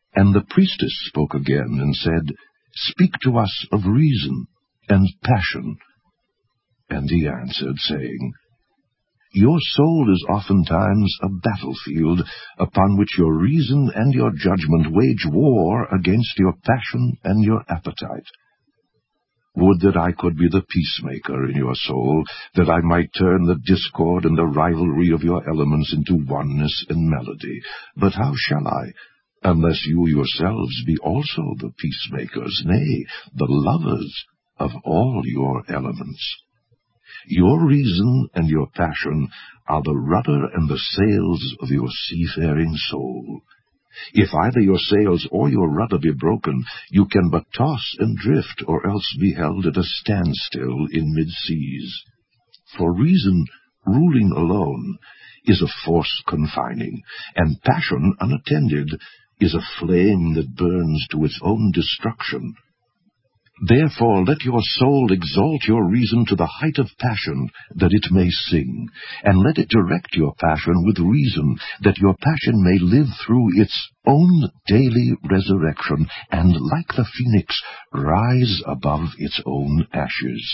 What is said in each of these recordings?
And the priestess spoke again, and said, Speak to us of reason and passion. And he answered, saying, Your soul is oftentimes a battlefield, upon which your reason and your judgment wage war against your passion and your appetite. Would that I could be the peacemaker in your soul, that I might turn the discord and the rivalry of your elements into oneness and melody. But how shall I, unless you yourselves be also the peacemakers, nay, the lovers of all your elements? Your reason and your passion are the rudder and the sails of your seafaring soul. If either your sails or your rudder be broken, you can but toss and drift, or else be held at a standstill in mid-seas. For reason, ruling alone, is a force confining, and passion unattended is a flame that burns to its own destruction. Therefore let your soul exalt your reason to the height of passion, that it may sing, and let it direct your passion with reason, that your passion may live through its own daily resurrection, and, like the phoenix, rise above its own ashes.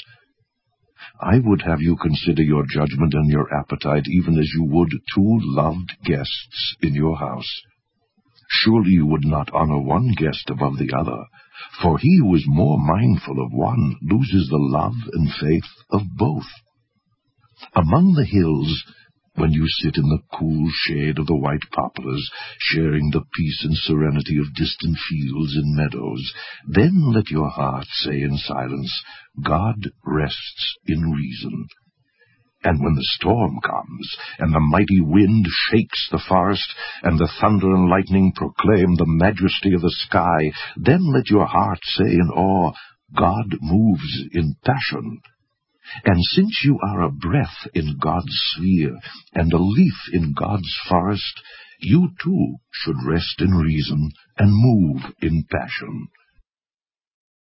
I would have you consider your judgment and your appetite even as you would two loved guests in your house. Surely you would not honor one guest above the other, for he who is more mindful of one loses the love and faith of both. Among the hills, when you sit in the cool shade of the white poplars, sharing the peace and serenity of distant fields and meadows, then let your heart say in silence, God rests in reason. And when the storm comes, and the mighty wind shakes the forest, and the thunder and lightning proclaim the majesty of the sky, then let your heart say in awe, God moves in passion. And since you are a breath in God's sphere, and a leaf in God's forest, you too should rest in reason and move in passion.